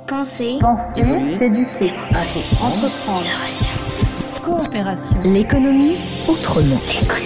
Penser, s'éduquer, entreprendre, coopération, l'économie autrement.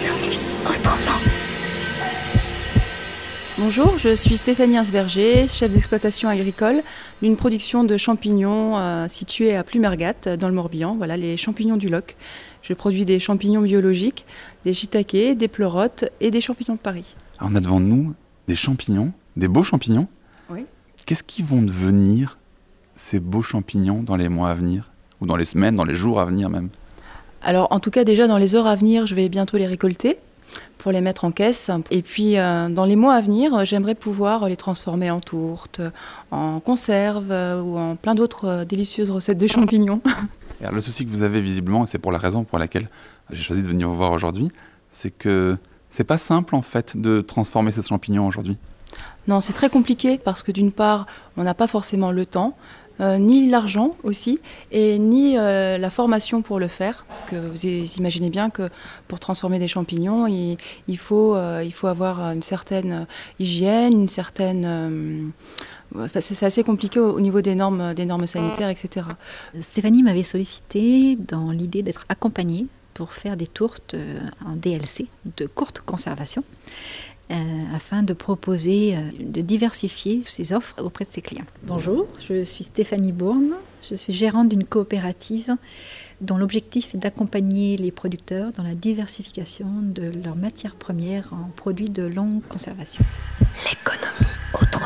Bonjour, je suis Stéphanie Hersberger, chef d'exploitation agricole d'une production de champignons située à Plumergat, dans le Morbihan. Voilà, les champignons du Loc. Je produis des champignons biologiques, des shiitakes, des pleurotes et des champignons de Paris. Alors on a devant nous des champignons, des beaux champignons. Oui. Qu'est-ce qui vont devenir ces beaux champignons dans les mois à venir ? Ou dans les semaines, dans les jours à venir même ? Alors en tout cas déjà dans les heures à venir, je vais bientôt les récolter pour les mettre en caisse. Et puis dans les mois à venir, j'aimerais pouvoir les transformer en tourtes, en conserve ou en plein d'autres délicieuses recettes de champignons. Alors, le souci que vous avez visiblement, et c'est pour la raison pour laquelle j'ai choisi de venir vous voir aujourd'hui, c'est que c'est pas simple en fait de transformer ces champignons aujourd'hui. Non, c'est très compliqué parce que d'une part, on n'a pas forcément le temps, ni l'argent aussi, et ni la formation pour le faire. Parce que vous imaginez bien que pour transformer des champignons, il faut avoir une certaine hygiène, une certaine... c'est assez compliqué au niveau des normes sanitaires, etc. Stéphanie m'avait sollicité dans l'idée d'être accompagnée pour faire des tourtes en DLC, de courte conservation, afin de proposer, de diversifier ses offres auprès de ses clients. Bonjour, je suis Stéphanie Bourne, je suis gérante d'une coopérative dont l'objectif est d'accompagner les producteurs dans la diversification de leurs matières premières en produits de longue conservation. L'économie autrement.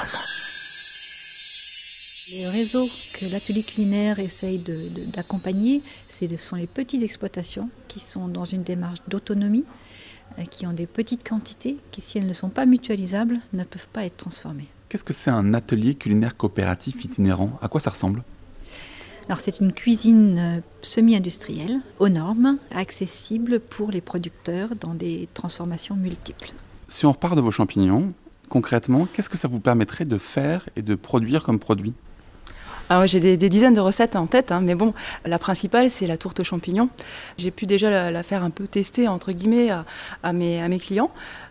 Les réseaux que l'atelier culinaire essaye d'accompagner, ce sont les petites exploitations qui sont dans une démarche d'autonomie, qui ont des petites quantités, qui si elles ne sont pas mutualisables, ne peuvent pas être transformées. Qu'est-ce que c'est un atelier culinaire coopératif itinérant ? À quoi ça ressemble ? Alors c'est une cuisine semi-industrielle, aux normes, accessible pour les producteurs dans des transformations multiples. Si on repart de vos champignons, concrètement, qu'est-ce que ça vous permettrait de faire et de produire comme produit ? Alors, j'ai des dizaines de recettes en tête, mais bon, la principale, c'est la tourte aux champignons. J'ai pu déjà la faire un peu tester, entre guillemets, à mes clients.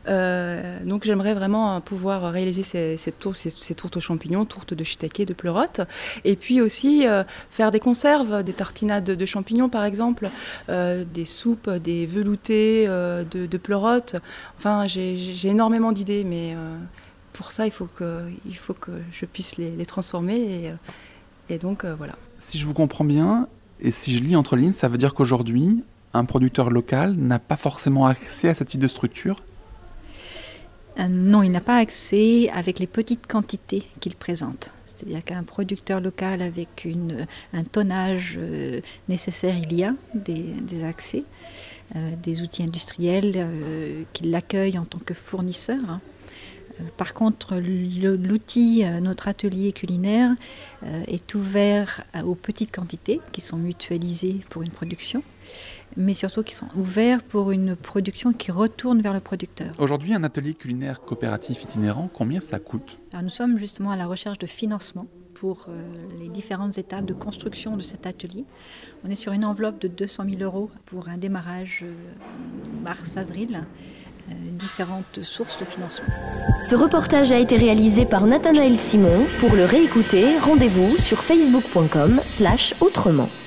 Donc, j'aimerais vraiment pouvoir réaliser ces tourtes aux champignons, tourtes de shiitake, de pleurotes. Et puis aussi, faire des conserves, des tartinades de champignons, par exemple, des soupes, des veloutés de pleurotes. Enfin, j'ai énormément d'idées, mais pour ça, il faut que je puisse les transformer et donc, voilà. Si je vous comprends bien, et si je lis entre lignes, ça veut dire qu'aujourd'hui, un producteur local n'a pas forcément accès à ce type de structure ? Non, il n'a pas accès avec les petites quantités qu'il présente. C'est-à-dire qu'un producteur local avec un tonnage nécessaire, il y a des accès, des outils industriels qui l'accueillent en tant que fournisseur. Par contre, l'outil, notre atelier culinaire, est ouvert aux petites quantités qui sont mutualisées pour une production, mais surtout qui sont ouverts pour une production qui retourne vers le producteur. Aujourd'hui, un atelier culinaire coopératif itinérant, combien ça coûte ? Alors, nous sommes justement à la recherche de financement pour les différentes étapes de construction de cet atelier. On est sur une enveloppe de 200 000 € pour un démarrage mars-avril. Différentes sources de financement. Ce reportage a été réalisé par Nathanaël Simon. Pour le réécouter, rendez-vous sur facebook.com/autrement.